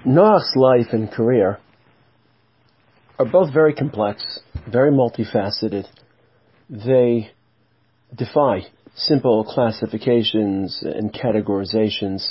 Noach's life and career are both very complex, very multifaceted. They defy simple classifications and categorizations.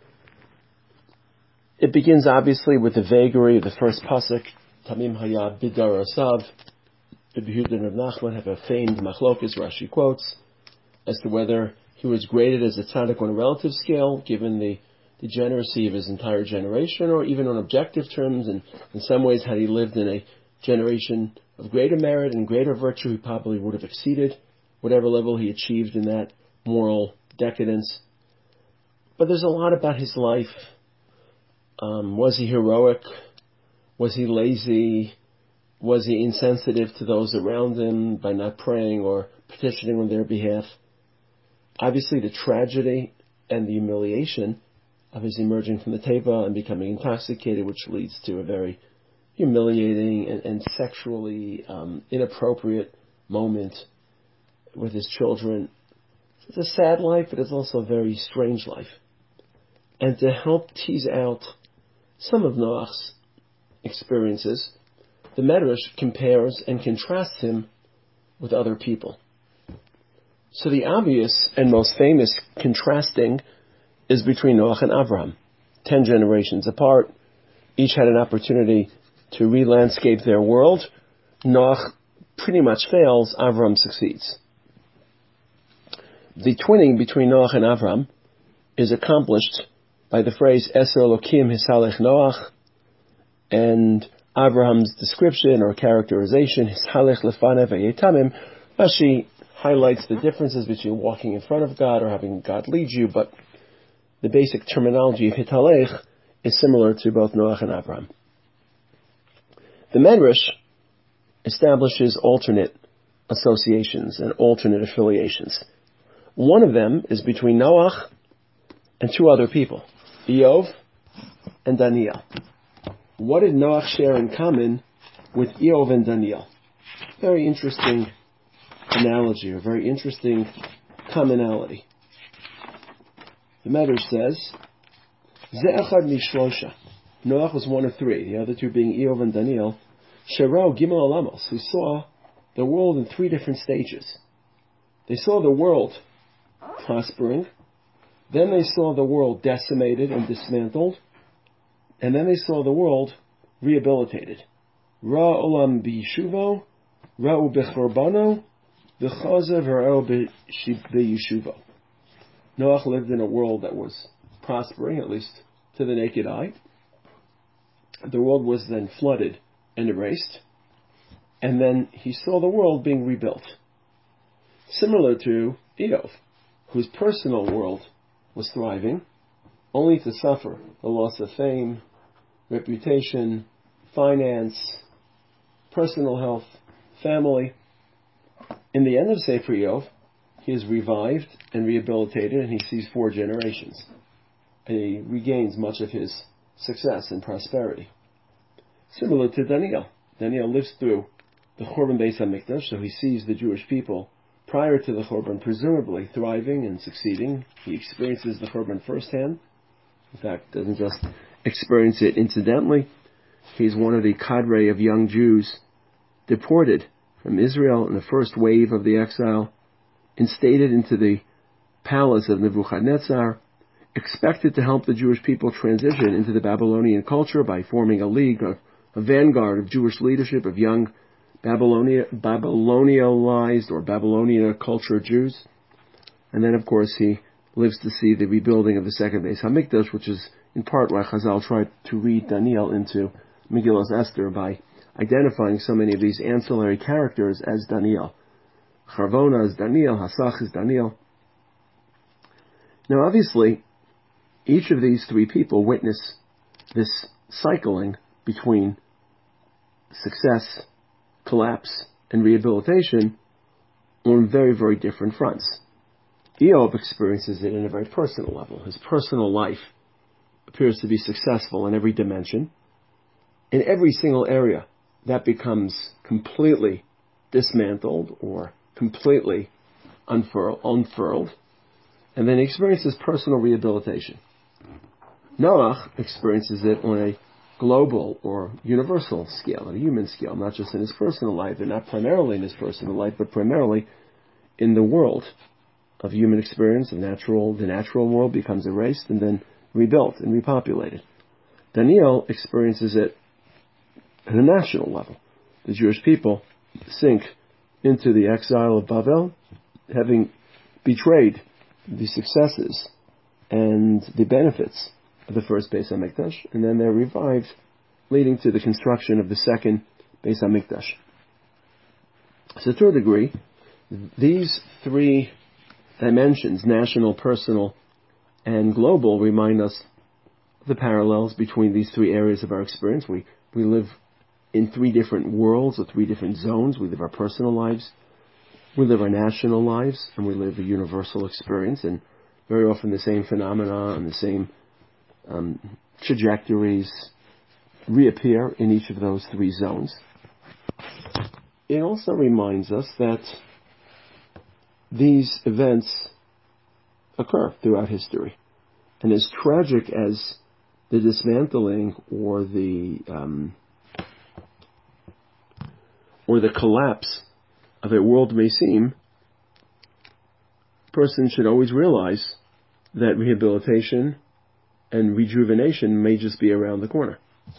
It begins obviously with the vagary of the first pasuk, Tamim Haya Bidar Asav. Rabbi Yehuda and Rav Nachman have a famed machlokas, Rashi quotes, as to whether he was graded as a tzaddik on a relative scale, given the degeneracy of his entire generation, or even on objective terms, and in some ways, had he lived in a generation of greater merit and greater virtue, he probably would have exceeded whatever level he achieved in that moral decadence. But there's a lot about his life. Was he heroic? Was he lazy? Was he insensitive to those around him by not praying or petitioning on their behalf? Obviously, the tragedy and the humiliation of his emerging from the teva and becoming intoxicated, which leads to a very humiliating and sexually inappropriate moment with his children. It's a sad life, but it's also a very strange life. And to help tease out some of Noach's experiences, the Medrash compares and contrasts him with other people. So the obvious and most famous contrasting is between Noach and Avraham. 10 generations apart, each had an opportunity to re-landscape their world. Noach pretty much fails, Avraham succeeds. The twinning between Noach and Avraham is accomplished by the phrase Eser Elokim Hisalech Noach, and Avraham's description or characterization, Hisalech Lefanev Vayetamim. Rashi highlights the differences between walking in front of God or having God lead you, but the basic terminology of Hitalech is similar to both Noach and Avraham. The Medrash establishes alternate associations and alternate affiliations. One of them is between Noach and two other people, Eov and Daniel. What did Noach share in common with Eov and Daniel? Very interesting analogy, or very interesting commonality. The Medrash says, Ze'echad mishlosha. Noach was one of three, the other two being Eov and Daniel. Shero Gimel Alamos, who saw the world in three different stages. They saw the world prospering, then they saw the world decimated and dismantled, and then they saw the world rehabilitated. Ra olam b'yishuvo, ra'u b'chorbano, v'chazav ra'u b'yishuvo. Noach lived in a world that was prospering, at least to the naked eye. The world was then flooded and erased, and then he saw the world being rebuilt. Similar to Eov, whose personal world was thriving, only to suffer the loss of fame, reputation, finance, personal health, family. In the end of Sefer Eov, he is revived and rehabilitated, and he sees 4 generations. And he regains much of his success and prosperity. Similar to Daniel. Daniel lives through the Churban Beis HaMikdash, so he sees the Jewish people prior to the Churban presumably thriving and succeeding. He experiences the Churban firsthand. In fact, doesn't just experience it incidentally. He's one of the cadre of young Jews deported from Israel in the first wave of the exile, instated into the palace of Nebuchadnezzar, expected to help the Jewish people transition into the Babylonian culture by forming a league, a vanguard of Jewish leadership of young Babylonialized or Babylonia culture Jews. And then, of course, he lives to see the rebuilding of the second Beis HaMikdash, which is in part why Chazal tried to read Daniel into Megillas Esther by identifying so many of these ancillary characters as Daniel. Charvona is Daniel, Hasach is Daniel. Now, obviously, each of these 3 people witness this cycling between success, collapse, and rehabilitation on very, very different fronts. Eov experiences it in a very personal level. His personal life appears to be successful in every dimension. In every single area, that becomes completely dismantled or completely unfurled. And then he experiences personal rehabilitation. Noach experiences it on a global or universal scale, on a human scale, not just in his personal life, and not primarily in his personal life, but primarily in the world of human experience. The natural world becomes erased and then rebuilt and repopulated. Daniel experiences it at a national level. The Jewish people sink into the exile of Babel, having betrayed the successes and the benefits of the first Beis HaMikdash, and then they're revived, leading to the construction of the second Beis HaMikdash. So to a degree, these three dimensions, national, personal, and global, remind us of the parallels between these three areas of our experience. We live in three different worlds or three different zones. We live our personal lives, we live our national lives, and we live a universal experience, and very often the same phenomena and the same trajectories reappear in each of those three zones. It also reminds us that these events occur throughout history. And as tragic as the dismantling or the collapse of a world may seem, a person should always realize that rehabilitation and rejuvenation may just be around the corner.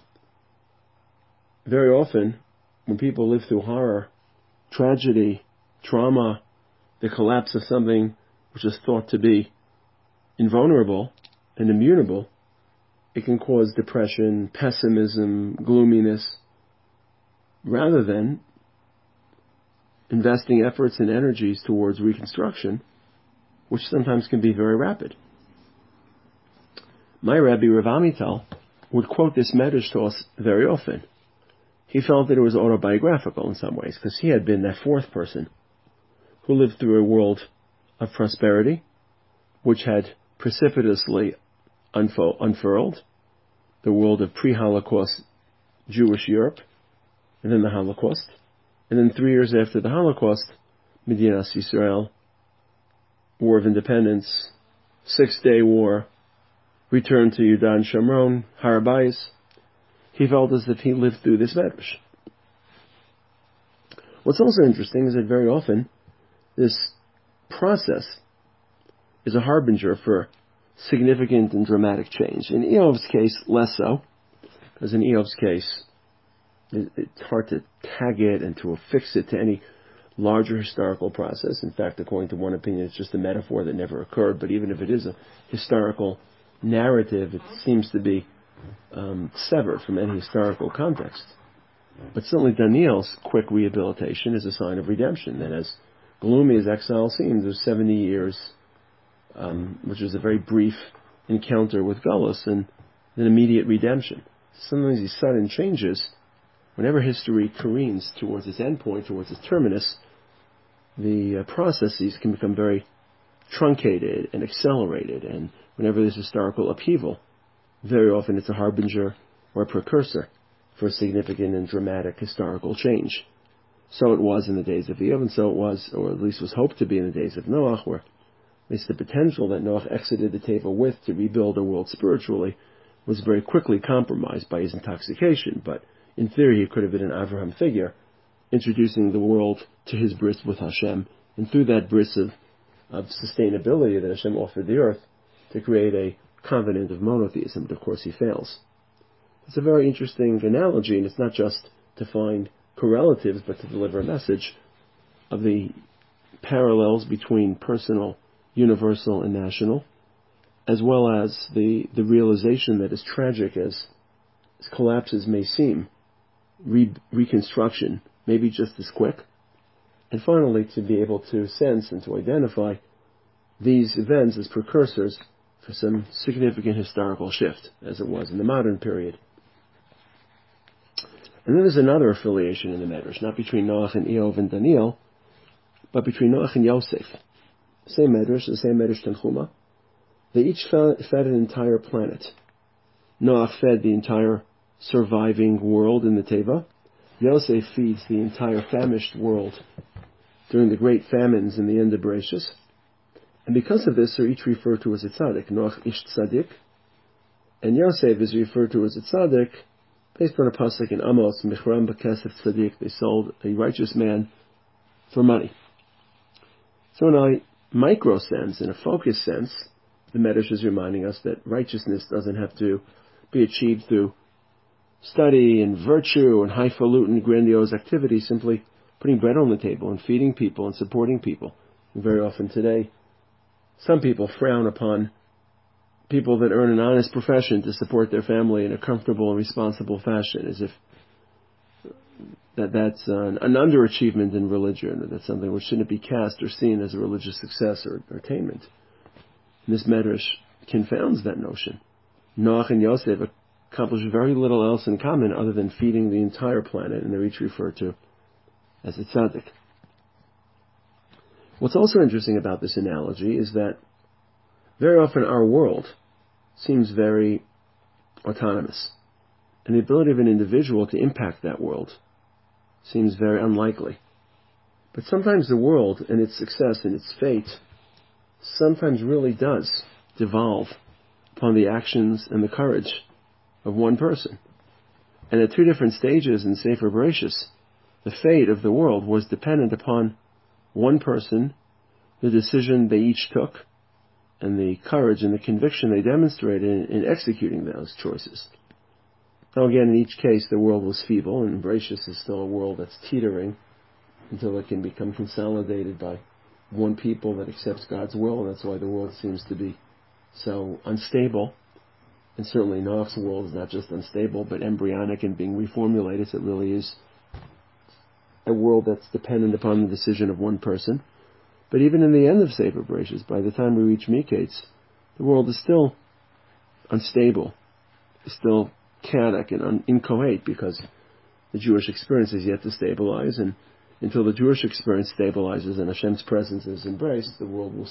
Very often, when people live through horror, tragedy, trauma, the collapse of something which is thought to be invulnerable and immutable, it can cause depression, pessimism, gloominess, rather than investing efforts and energies towards reconstruction, which sometimes can be very rapid. My Rabbi Rav Amital would quote this medrash to us very often. He felt that it was autobiographical in some ways, because he had been that fourth person who lived through a world of prosperity, which had precipitously unfurled, the world of pre-Holocaust Jewish Europe, and then the Holocaust. And then 3 years after the Holocaust, Medinas Yisrael, War of Independence, Six-Day War, return to Yudan Shamron, Har Bayis. He felt as if he lived through this medrash. What's also interesting is that very often this process is a harbinger for significant and dramatic change. In Eov's case, less so, because in Eov's case, it's hard to tag it and to affix it to any larger historical process. In fact, according to one opinion, it's just a metaphor that never occurred. But even if it is a historical narrative, it seems to be severed from any historical context. But certainly Daniel's quick rehabilitation is a sign of redemption. That as gloomy as exile seems, there's 70 years, which is a very brief encounter with Galus, and an immediate redemption. Sometimes these sudden changes, whenever history careens towards its endpoint, towards its terminus, the processes can become very truncated and accelerated. And whenever there's historical upheaval, very often it's a harbinger or a precursor for a significant and dramatic historical change. So it was in the days of Eov, and so it was, or at least was hoped to be in the days of Noach, where at least the potential that Noach exited the teva with to rebuild a world spiritually was very quickly compromised by his intoxication. But in theory, he could have been an Avraham figure, introducing the world to his bris with Hashem, and through that bris of sustainability that Hashem offered the earth, to create a covenant of monotheism. But of course he fails. It's a very interesting analogy, and it's not just to find correlatives, but to deliver a message of the parallels between personal, universal, and national, as well as the realization that as tragic as collapses may seem, reconstruction may be just as quick. And finally, to be able to sense and to identify these events as precursors for some significant historical shift, as it was in the modern period. And then there's another affiliation in the Medrash, not between Noach and Eov and Daniel, but between Noach and Yosef. Same Medrash, the same Medrash Tanchuma. They each fed an entire planet. Noach fed the entire surviving world in the Teva. Yosef feeds the entire famished world during the great famines in the end of Bereshis. And because of this, they're each referred to as a tzaddik. Noach ish tzaddik, And Yosef is referred to as a tzaddik based on a pasuk in Amos, Michram b'kesef tzaddik, they sold a righteous man for money. So in a micro sense, in a focused sense, the Medrash is reminding us that righteousness doesn't have to be achieved through study and virtue and highfalutin, grandiose activities, simply putting bread on the table and feeding people and supporting people. And very often today, some people frown upon people that earn an honest profession to support their family in a comfortable and responsible fashion, as if that's an underachievement in religion, or that's something which shouldn't be cast or seen as a religious success or attainment. And this Medrash confounds that notion. Noach and Yosef accomplished very little else in common other than feeding the entire planet, and they're each referred to as a tzaddik. What's also interesting about this analogy is that very often our world seems very autonomous, and the ability of an individual to impact that world seems very unlikely. But sometimes the world and its success and its fate sometimes really does devolve upon the actions and the courage of one person. And at two different stages in Sefer Bereshis, the fate of the world was dependent upon one person, the decision they each took, and the courage and the conviction they demonstrated in executing those choices. Now again, in each case, the world was feeble, and Bereshis is still a world that's teetering until it can become consolidated by one people that accepts God's will, and that's why the world seems to be so unstable. And certainly Noach's world is not just unstable, but embryonic and being reformulated. So it really is a world that's dependent upon the decision of one person. But even in the end of Sefer Bereshis, by the time we reach Miketz, the world is still unstable, it's still chaotic and inchoate, because the Jewish experience is yet to stabilize, and until the Jewish experience stabilizes and Hashem's presence is embraced, the world will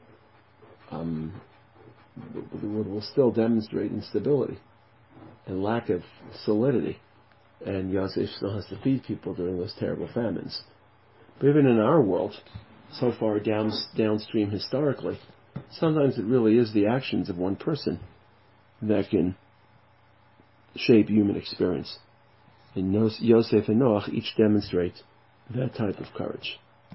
still demonstrate instability and lack of solidity, and Yosef still has to feed people during those terrible famines. But even in our world, so far downstream historically, sometimes it really is the actions of one person that can shape human experience. And Yosef and Noach each demonstrate that type of courage.